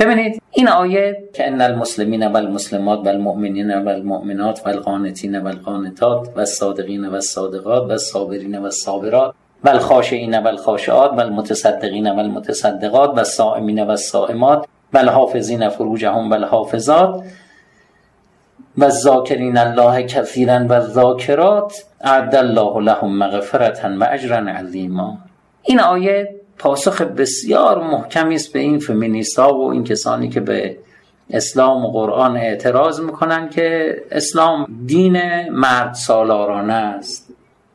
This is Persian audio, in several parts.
ببینید این آیه که ان المسلمین و المسلمات و المؤمنین و المؤمنات و القانتین و القانتات و الصادقین و الصادقات و الصابرین و الصابرات و الخاشعین و الخاشعات و المتصدقین و المتصدقات و الصائمین و الصائمات و الحافظین فروجهم و الحافظات و الذاکرین الله کثیرا و الذاکرات اعد الله لهم مغفرة و اجرا عظیما. این آیه پاسخ بسیار محکمی است به این فمینیست‌ها و این کسانی که به اسلام و قرآن اعتراض میکنن که اسلام دین مرد سالارانه است.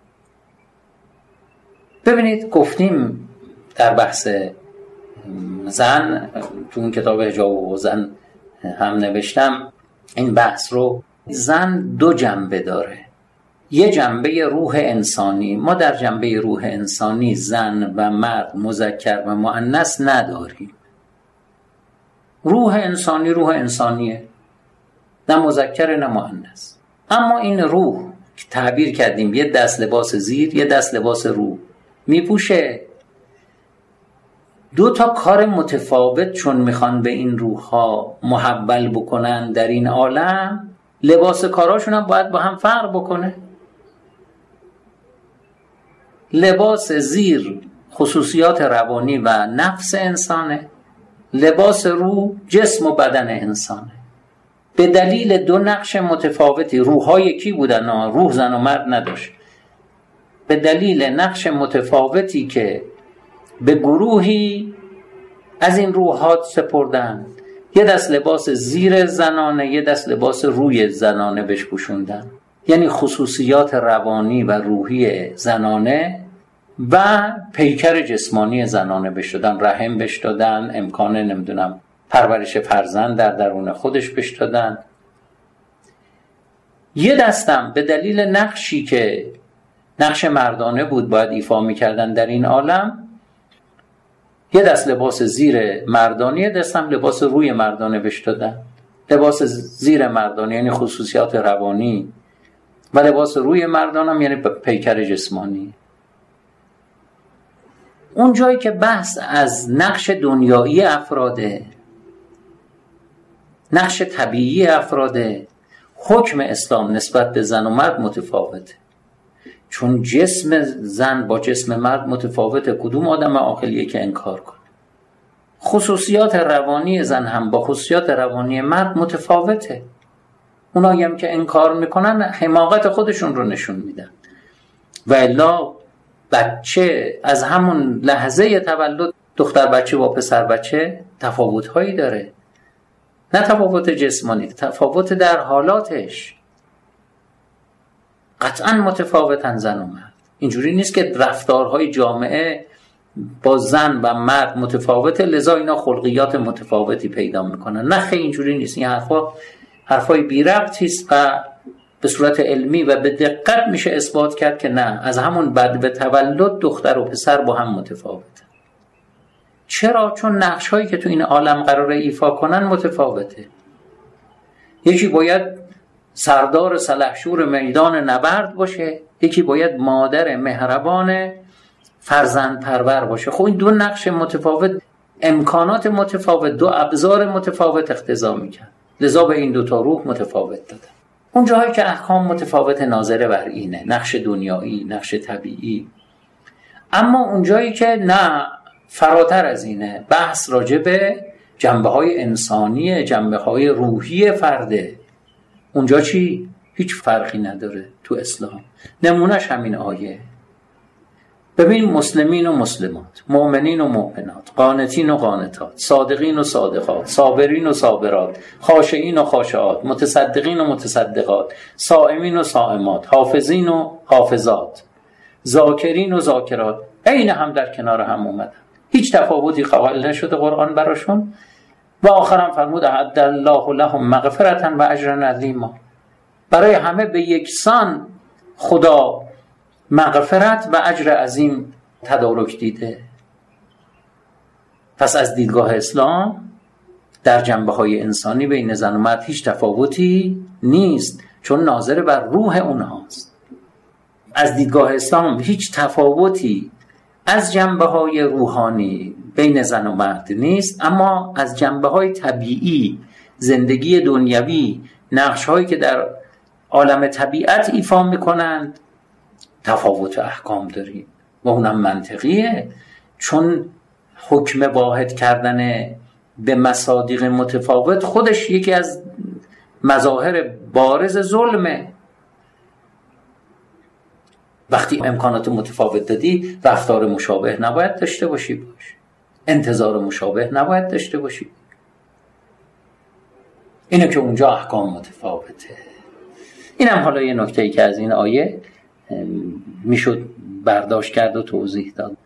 ببینید گفتیم در بحث زن تو این کتاب حجاب و زن هم نوشتم این بحث رو. زن دو جنبه داره، یه جنبه روح انسانی. ما در جنبه روح انسانی زن و مرد، مذکر و مؤنث نداریم. روح انسانی روح انسانیه، نه مذکر نه مؤنث. اما این روح که تعبیر کردیم یه دست لباس زیر یه دست لباس روح میپوشه، دو تا کار متفاوت چون میخوان به این روح‌ها محول بکنن در این عالم، لباس کاراشون هم باید با هم فرق بکنه. لباس زیر خصوصیات روانی و نفس انسانه، لباس روح جسم و بدن انسانه. به دلیل دو نقش متفاوتی، روح‌ها یکی بودن، روح زن و مرد نداشت، به دلیل نقش متفاوتی که به گروهی از این روحات سپردن، یه دست لباس زیر زنانه یه دست لباس روی زنانه بهش پوشوندن، یعنی خصوصیات روانی و روحی زنانه و پیکر جسمانی زنانه بهش دادن، رحم بهش دادن، امکان پرورش فرزند در درون خودش بهش دادن. یه دستم به دلیل نقشی که نقش مردانه بود باید ایفا می‌کردن در این عالم، یه دست لباس زیر مردانه یه دستم لباس روی مردانه بهش دادن. لباس زیر مردانه یعنی خصوصیات روانی و لباس روی مردانم یعنی پیکر جسمانی. اون جایی که بحث از نقش دنیایی افراده، نقش طبیعی افراده، حکم اسلام نسبت به زن و مرد متفاوته، چون جسم زن با جسم مرد متفاوته. کدوم آدم عاقلیه که انکار کنه؟ خصوصیات روانی زن هم با خصوصیات روانی مرد متفاوته. اونایی هم که انکار میکنن حماقت خودشون رو نشون میدن. و الا بچه از همون لحظه تولد، دختر بچه با پسر بچه تفاوت‌هایی داره، نه تفاوت جسمانی، تفاوت در حالاتش. قطعا متفاوتن زن و مرد. اینجوری نیست که رفتارهای جامعه با زن و مرد متفاوته لذا اینا خلقیات متفاوتی پیدا میکنن. نه خیلی اینجوری نیست. این حرفای بی ربطی است و به صورت علمی و به دقت میشه اثبات کرد که نه، از همون بعد به تولد دختر و پسر با هم متفاوتن. چرا؟ چون نقش هایی که تو این عالم قراره ایفا کنن متفاوته. یکی باید سردار سلحشور میدان نبرد باشه، یکی باید مادر مهربان فرزند پرور باشه. خب این دو نقش متفاوت، امکانات متفاوت، دو ابزار متفاوت اقتضا میکنن، لذا به این دو تا روح متفاوت دادن. اون جاهایی که احکام متفاوت ناظره بر اینه، نقش دنیایی، نقش طبیعی. اما اون جایی که نه، فراتر از اینه، بحث راجع به جنبه‌های انسانی، جنبه‌های روحی فرده. اونجا چی؟ هیچ فرقی نداره تو اسلام. نمونهش همین آیه. ببین مسلمین و مسلمات، مؤمنین و مؤمنات، قانتین و قانتات، صادقین و صادقات، صابرین و صابرات، خاشعین و خاشعات، متصدقین و متصدقات، صائمین و صائمات، حافظین و حافظات، ذاکرین و ذاکرات، عین هم در کنار هم اومدن، هیچ تفاوتی قائل نشده قرآن براشون. و آخرم فرمود اعد الله لهم مغفرة و اجرا عظیما. برای همه به یکسان خدا مغفرت و اجر عظیم تدارک دیده. پس از دیدگاه اسلام در جنبه‌های انسانی بین زن و مرد هیچ تفاوتی نیست، چون ناظر بر روح اونهاست. از دیدگاه اسلام هیچ تفاوتی از جنبه‌های روحانی بین زن و مرد نیست، اما از جنبه‌های طبیعی زندگی دنیوی، نقش‌هایی که در عالم طبیعت ایفا می‌کنند تفاوت احکام داریم و اونم منطقیه، چون حکم واحد کردن به مصادیق متفاوت خودش یکی از مظاهر بارز ظلمه. وقتی امکانات متفاوت دادی رفتار مشابه نباید داشته باشی، انتظار مشابه نباید داشته باشی. اینه که اونجا احکام متفاوته. اینم حالا یه نکته‌ای که از این آیه میشد برداشت کرد و توضیح داد.